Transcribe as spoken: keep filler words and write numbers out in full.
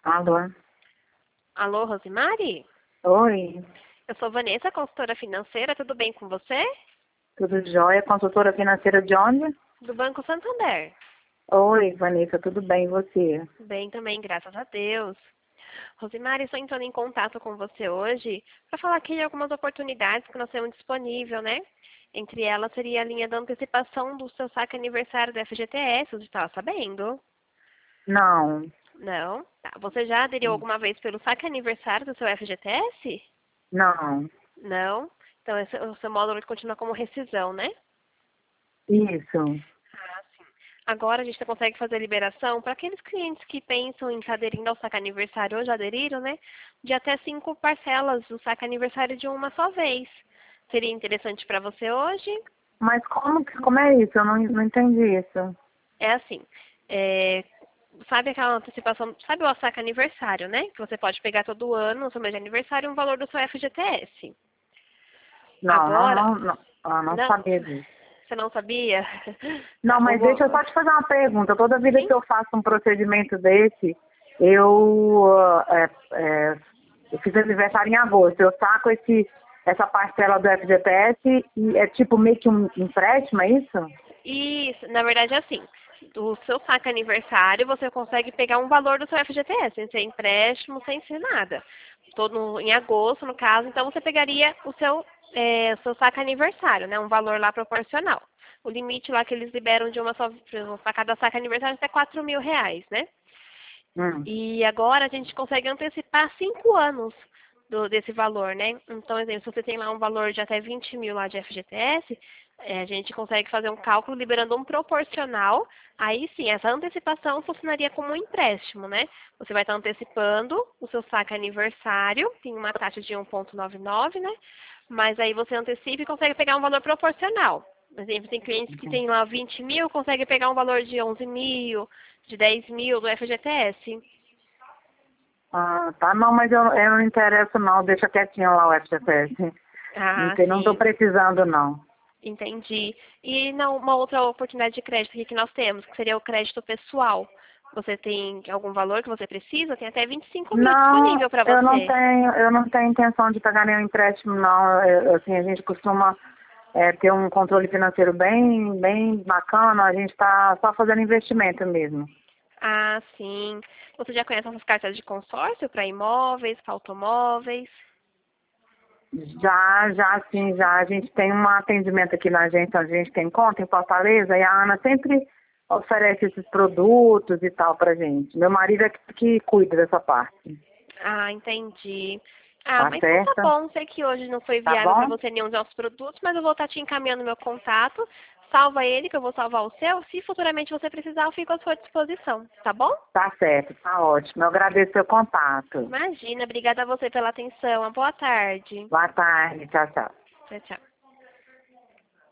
Alô? Alô, Rosimari? Oi, Eu sou Vanessa, consultora financeira. Tudo bem com você? tudo jóia? Consultora financeira de onde? Do Banco Santander. Oi, Vanessa, tudo bem e você? Bem também, graças a Deus. Rosimari, estou entrando em contato com você hoje para falar aqui de algumas oportunidades que nós temos disponível, né? Entre elas seria a linha da antecipação do seu saque aniversário do F G T S, você estava sabendo? Não, Não? Tá. Você já aderiu alguma vez pelo saque aniversário do seu F G T S? não, Não? Então esse, o seu módulo continua como rescisão, né? isso. Ah, sim. Agora a gente consegue fazer liberação para aqueles clientes que pensam em estar aderindo ao saque aniversário ou já aderiram, né? De até cinco parcelas do saque aniversário de uma só vez. Seria interessante para você hoje? Mas como, que- como é isso? Eu não, não entendi isso. É assim, é, sabe aquela antecipação, sabe o saque aniversário, né? Que você pode pegar todo ano, no seu mês de aniversário, um valor do seu F G T S. Não, não, Agora, não, não, ah, não não, sabia disso. você não sabia? Não, Tá, eu mas vou... deixa eu só te fazer uma pergunta. Toda vida Sim? que eu faço um procedimento desse, eu, ah, é, é, eu fiz aniversário em agosto. Eu saco esse, essa parcela do F G T S e é tipo meio que um empréstimo, é isso? Isso, na verdade é assim. Do seu saque aniversário, você consegue pegar um valor do seu F G T S, sem ser empréstimo, sem ser nada. Todo em agosto, no caso, então você pegaria o seu, é, o seu saque aniversário, né? Um valor lá proporcional. O limite lá que eles liberam de uma só, para cada saque aniversário é quatro mil reais, né? Hum. E agora a gente consegue antecipar cinco anos do- desse valor, né? Então, exemplo, se você tem lá um valor de até vinte mil lá de F G T S, eh, a gente consegue fazer um cálculo liberando um proporcional. Aí sim, essa antecipação funcionaria como um empréstimo, né? Você vai estar antecipando o seu saque aniversário, tem uma taxa de um vírgula noventa e nove, né? Mas aí você antecipa e consegue pegar um valor proporcional. Por exemplo, tem clientes que têm lá vinte mil, consegue pegar um valor de onze mil, de dez mil do F G T S. Ah, tá. Não, mas eu, eu não interesso não. Deixa quietinho lá o F G T S. Não Ah, tem, não tô sim, precisando não. entendi. E não, uma outra oportunidade de crédito aqui que nós temos, que seria o crédito pessoal. Você tem algum valor que você precisa? Tem até vinte e cinco mil Não, disponível para eu não você. tenho, eu não tenho intenção de pegar nenhum empréstimo não. Eu- assim, a gente costuma é, ter um controle financeiro bem, bem bacana. A gente está só fazendo investimento mesmo. Ah, sim. Você já conhece essas cartas de consórcio para imóveis, para automóveis? Já, já, sim, já. A gente tem um atendimento aqui na agência, onde a gente tem conta em Fortaleza, e a Ana sempre oferece esses produtos e tal pra gente. Meu marido é que, que cuida dessa parte. Ah, entendi. Ah, Tá mas então tá certo? bom. Sei que hoje não foi Tá viável para bom? você nenhum dos nossos produtos, mas eu vou estar te encaminhando meu contato. Salva ele, que eu vou salvar o seu. Se futuramente você precisar, eu fico à sua disposição, tá bom? Tá certo, tá ótimo. Eu agradeço seu contato. Imagina, obrigada a você pela atenção. Uma boa tarde. Boa tarde, tchau, tchau. Tchau, tchau.